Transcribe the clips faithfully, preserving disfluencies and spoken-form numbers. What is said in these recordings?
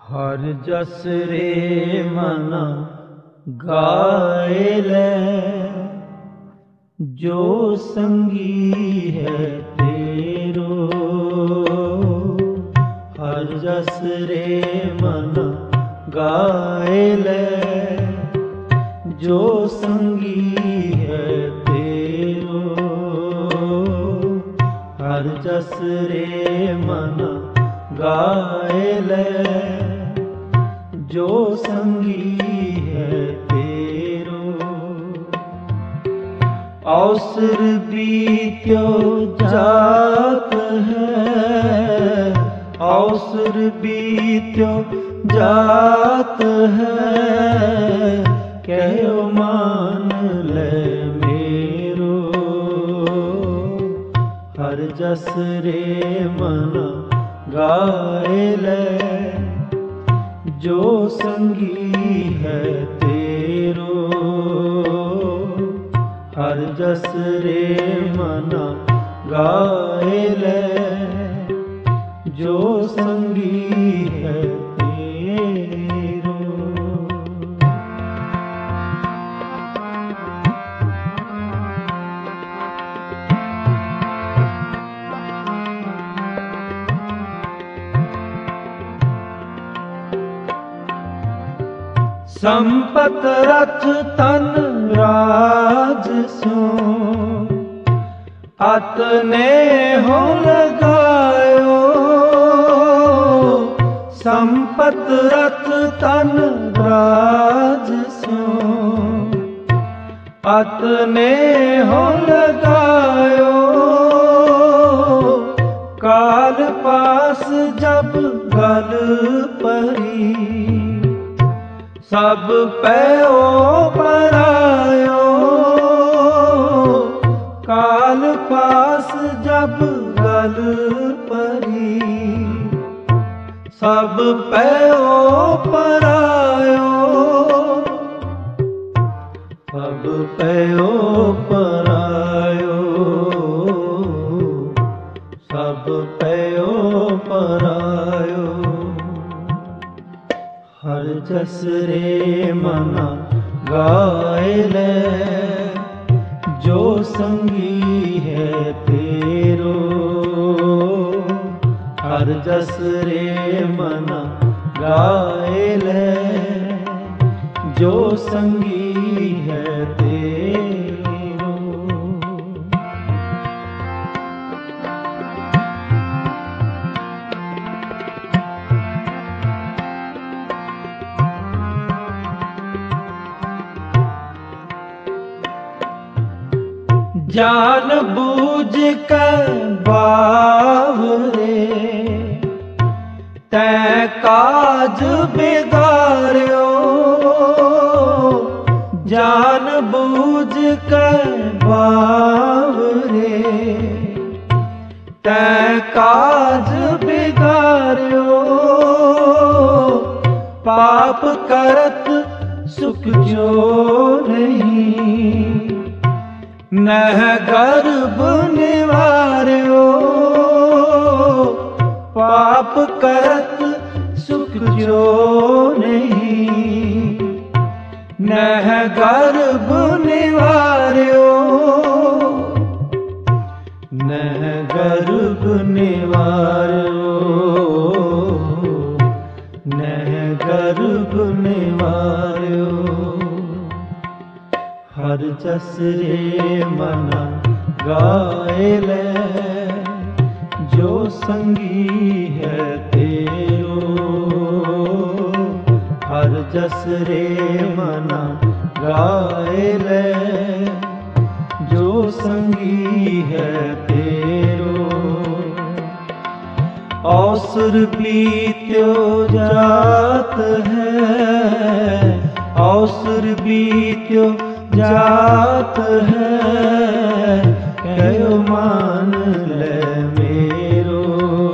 हर जस रे मन गाए ले, जो संगी है तेरो। हर जस रे मन गाए ले, जो संगी है तेरो। हर जस रे मन गाए ले, जो संगी है तेरो। अवसर बीत्यो जात है, अवसर बीत्यो जात है, कहो मान ले मेरो। हर जस रे मन गाए ले, जो संगी है तेरो। हर जस रे मन गाए ले, जो संगी है तेरो। संपत रथ तन राज सो, अतने हो लगायो। संपत रथ तन राज सो, अतने हो लगायो। काल पास जब गल परी, सब पैओ परायो। काल पास जब गल परी, सब पैओ परायो। सब पैओ परायो, सब पैओ परायो। हर जस रे मन गाए ले, जो संगी है तेरो। हर जस रे मन गाए ले, जो संगी है तेरो। जान बूझ कर बावरे, तै काज बिगाड़ो। जान बूझ कर बावरे, तै काज बिगाड़ो। पाप करत सुख जो नहीं, नह गर्भ निवार्यो। पाप करत सुख जो नहीं, नह गर्भ निवार्यो। नह गर्भ निवार्यो, नह गर्भ निवार्यो। हर जस रे मन गाए ले, जो संगी है तेरो। हर जस रे मन गाए ले, जो संगी है तेरो। अवसर बीत्यो जात है, अवसर बीत्यो जात है, कहो मान ले मेरो।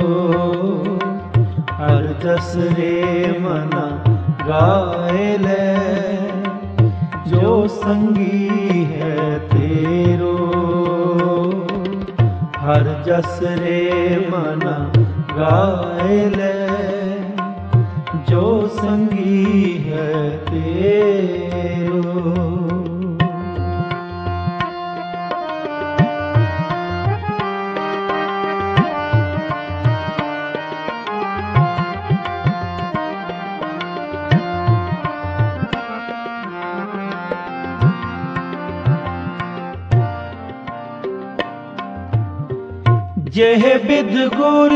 हर जस रे मन गाए ले, जो संगी है तेरो। हर जस रे मन गाए ले, जो संगी है तेरो। जेह बिद गुर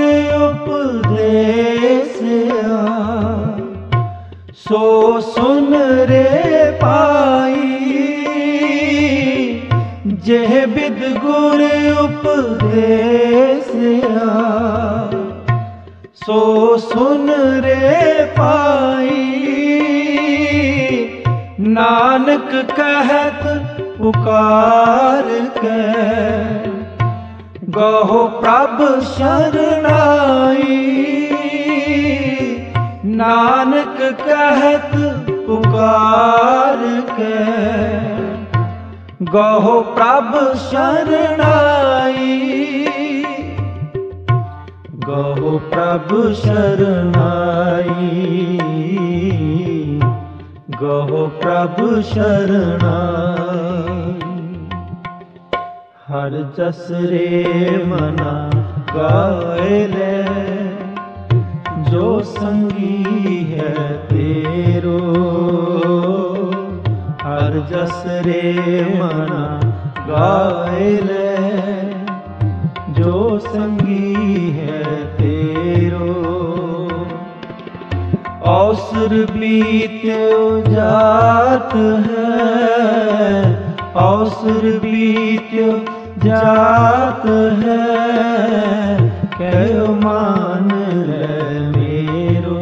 उपदेसिया सो सुन रे पाई। जेह बिद गुर उपदेसिया सो सुन रे पाई। नानक कहत पुकार के गहो प्रभ शरणाई। नानक कहत पुकार के गहो प्रभ शरणाई। गहो प्रभ शरणाई। गहो प्रभ शरणाई। हर जस रे मना गाए ले जो संगी है तेरो। हर जस रे मना गाए ले जो संगी है तेरो। अवसर बीत्यो जात है। अवसर बीत्यो जात है। कहो मान ले मेरो।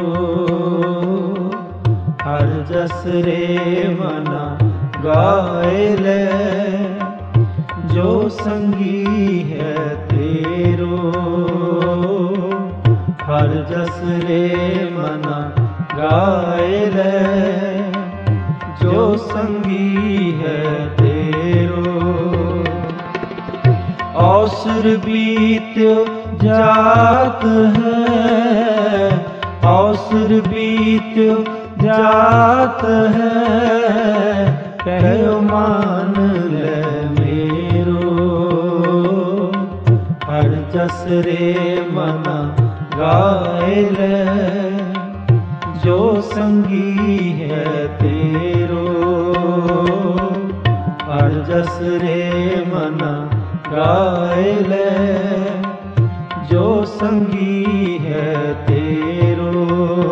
हर जस रे मना गाए ले जो संगी है तेरो। हर जस रे मना गाए ले जो संगी है तेरो। अवसर बीत्यो जात है। अवसर बीत्यो जात है। कहो मान ले मेरो। हर जस रे मना गाए ले जो संगी है तेरो। हर जस रे मना गाए ले जो संगी है तेरो।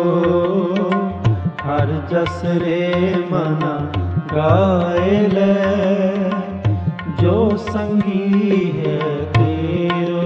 हर जस रे मना गाए ले जो संगी है तेरो।